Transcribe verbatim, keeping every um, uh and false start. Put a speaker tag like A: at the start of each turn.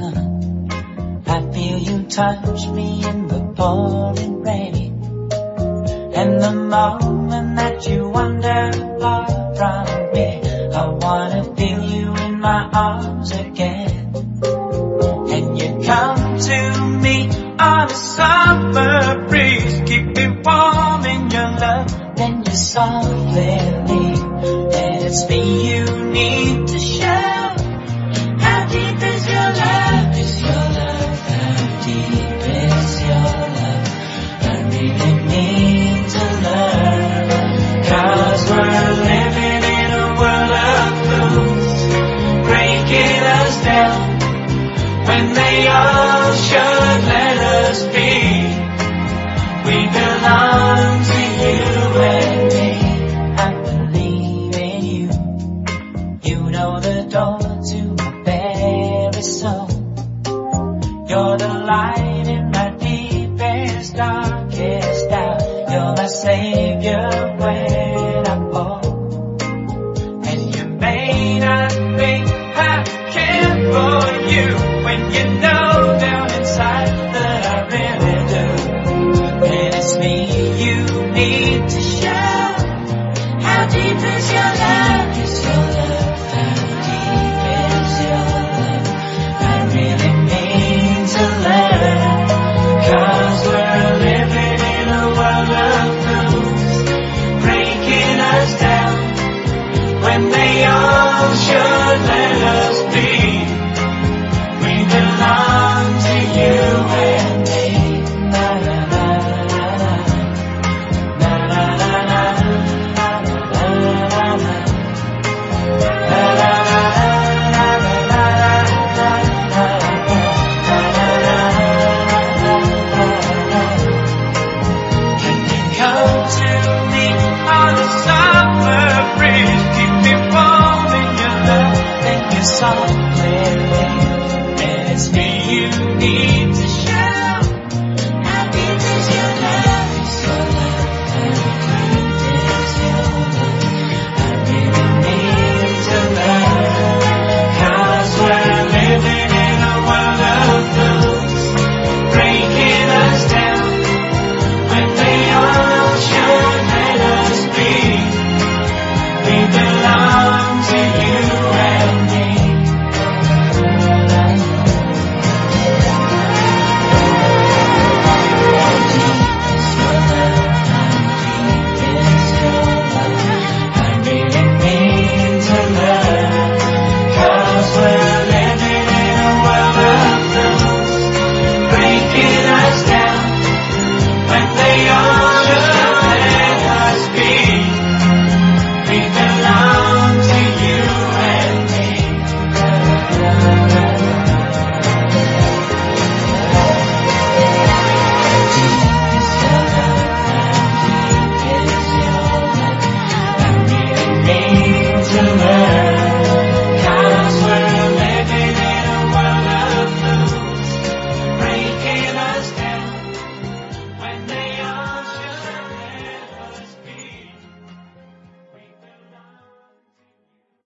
A: sun. I feel you touch me in the pouring rain. And the moment that you wander far from me, I wanna feel you in my arms again. And you come to me on a summer breeze, keep me warm in your love, then you softly leave. And it's me you need to show. How deep is your love? Is your love? How deep is your love? I really need to learn. 'Cause we're living in a world of fools, breaking us down when they all should let us be. We belong to you and me. I believe in you. You know the door to my very soul. You're the light in my deepest, darkest doubt. You're my savior when I fall. And you may not think I care for you when you know down inside that I really do. And it's me you need to show. How deep is your love? Is your love? How deep is your love? I really need to learn. 'Cause we're living in a world of fools, breaking us down when they all should let us be. We belong to you and me. Na na na na na na na na na na na na. Come to me on a summer breeze, keep me warm in your love, then you softly leave. And it's me you need to show. How deep is your love? Is your love? How deep is your love? I really need to learn. 'Cause we're living in a world of fools, breaking us down when they all should let us be. We